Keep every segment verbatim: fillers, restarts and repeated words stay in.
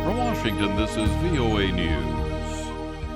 From Washington, this is V O A News.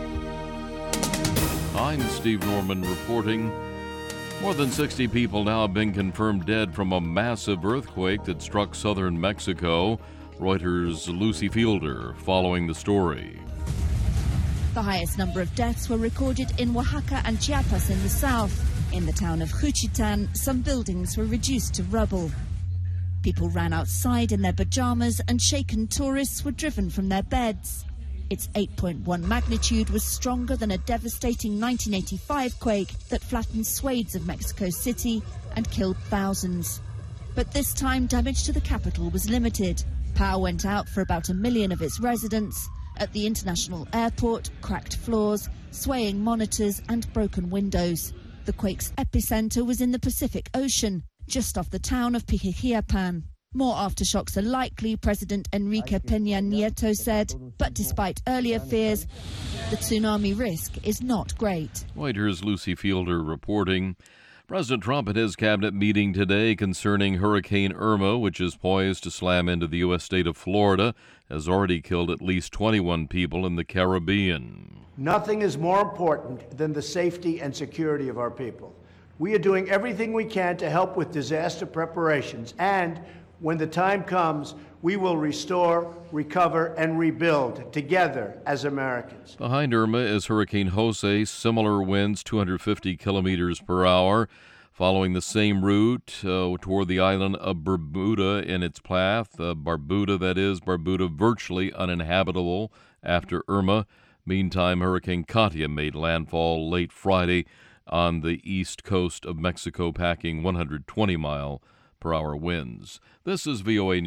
I'm Steve Norman reporting. More than sixty people now have been confirmed dead from a massive earthquake that struck southern Mexico. Reuters' Lucy Fielder following the story. The highest number of deaths were recorded in Oaxaca and Chiapas in the south. In the town of Juchitán, some buildings were reduced to rubble. People ran outside in their pajamas and shaken tourists were driven from their beds. Its eight point one magnitude was stronger than a devastating nineteen eighty-five quake that flattened swathes of Mexico City and killed thousands. But this time, damage to the capital was limited. Power went out for about a million of its residents. At the international airport, cracked floors, swaying monitors and broken windows. The quake's epicenter was in the Pacific Ocean, just off the town of Pijijiapan. More aftershocks are likely, President Enrique Peña Nieto said. But despite earlier fears, the tsunami risk is not great. Reuters' Lucy Fielder reporting. President Trump at his cabinet meeting today concerning Hurricane Irma, which is poised to slam into the U S state of Florida, has already killed at least twenty-one people in the Caribbean. Nothing is more important than the safety and security of our people. We are doing everything we can to help with disaster preparations, and when the time comes, we will restore, recover, and rebuild together as Americans. Behind Irma is Hurricane Jose, similar winds, two hundred fifty kilometers per hour, following the same route uh, toward the island of Barbuda in its path. Uh, Barbuda, that is, Barbuda virtually uninhabitable after Irma. Meantime, Hurricane Katia made landfall late Friday on the east coast of Mexico, packing one hundred twenty mile per hour winds. This is V O A News.